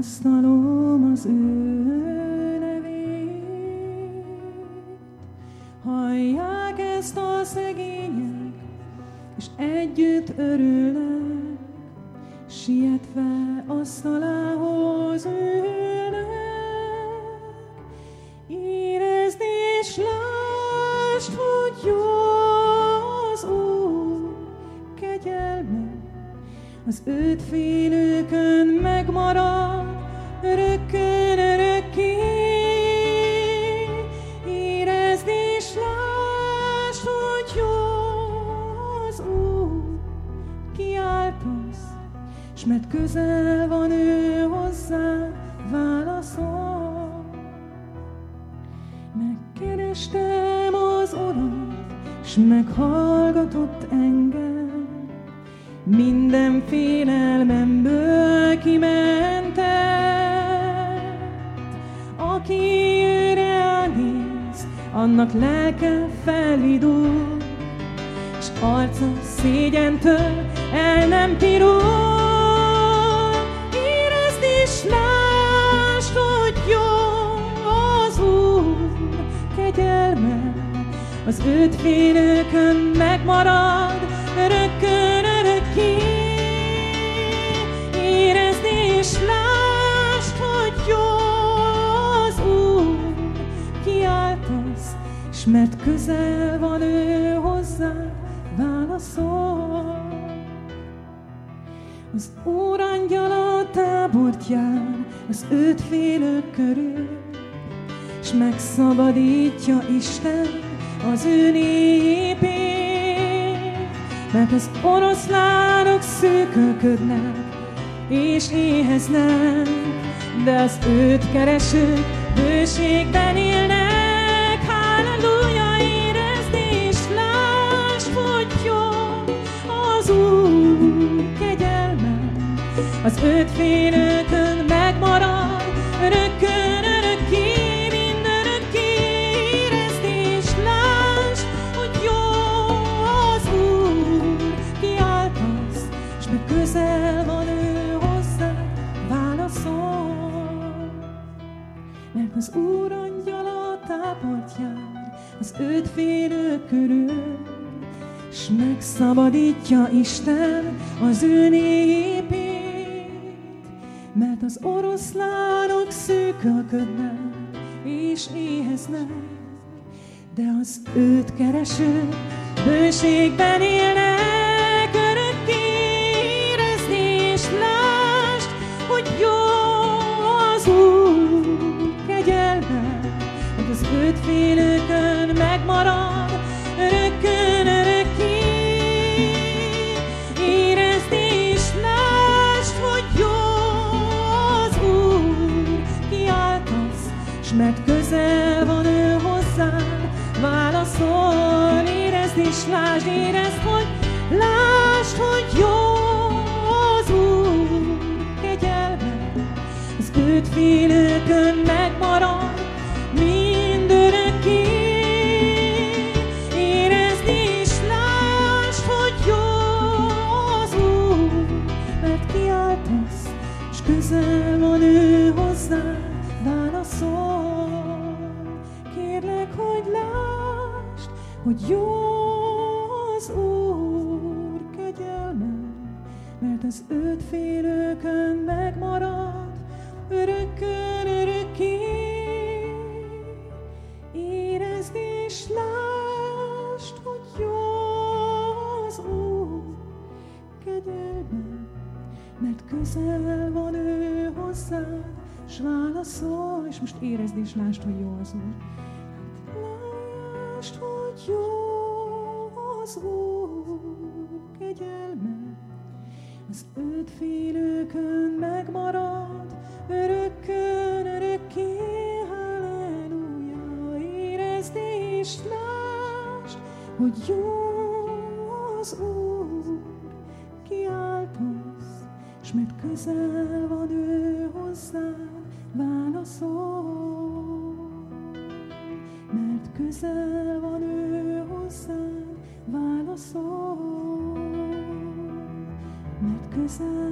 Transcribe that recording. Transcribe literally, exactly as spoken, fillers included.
magasztalom az ő nevét. Hallják ezt a szegények, és együtt örülnek, sietve asztalához ülnek. Érezd és lásd, hogy jó az Úr kegyelme, az őt félőkön megmarad örökkön örökké. Érezd és lásd, hogy jó az Úr, kiáltasz, s mert közel van ő hozzá, válaszol. Megkerestem az Urat, s meghallgatott engem, minden félelmemből kimentett. Aki őre néz, annak lelke felvidul, s arca szégyentől el nem pirul. Érezd és lásd, hogy jó az Úr kegyelme, az őt félőkön megmarad örökkön örökké. Érezd és lásd, hogy jó az Úr, kiáltasz, s mert közel van ő hozzá, válaszol. Az Úr angyala tábort jár az őt félők körül, s megszabadítja Isten az ő népét. Mert az oroszlánok szűkölködnek és éheznek, de az őt keresők bőségben élnek. Halleluja, érezd és lásd, hogy jó az Úr kegyelme, az őt félőkön megmarad örökkön örökké, mindörökké. Érezd és lásd, hogy jó az Úr, kiáltasz, s mert közel van ő hozzá, válaszol. Mert az Úr angyala tábort jár az őt félők körül, s megszabadítja Isten az ő népét. Mert az oroszlánok szűkölködnek és éheznek, de az őt keresők bőségben élnek örökké. Érezd és lásd, hogy jó az Úr kegyelme, hogy az őt félőkön megmarad örökkön örökké. Érezd és lásd, hogy jó az Úr, kiáltasz, s mert közel van ő hozzá, válaszol. Érezd és lásd, érezd, hogy lásd, hogy jó az Úr kegyelme, az őt félőkön megmarad mindörökké. Érezd és lásd, hogy jó az Úr, mert kiáltasz, s közel van ő hozzá, válaszol. Kérlek, hogy lásd, hogy jó az Úr kegyelme, mert az őt félőkön megmarad örökkön örökké. Érezd és lásd, hogy jó az Úr kegyelme, mert közel van ő hozzá, s válaszol. És most érezd és lásd, hogy jó az Úr. Lásd, hogy jó az Úr kegyelme, az őt félőkön megmarad örökkön örökké. Halleluja, érezd és lásd, hogy jó az Úr, kiáltasz, s mert közel van ő hozzá, válaszol. Mert közel van ő hozzá, válaszol. Mert közel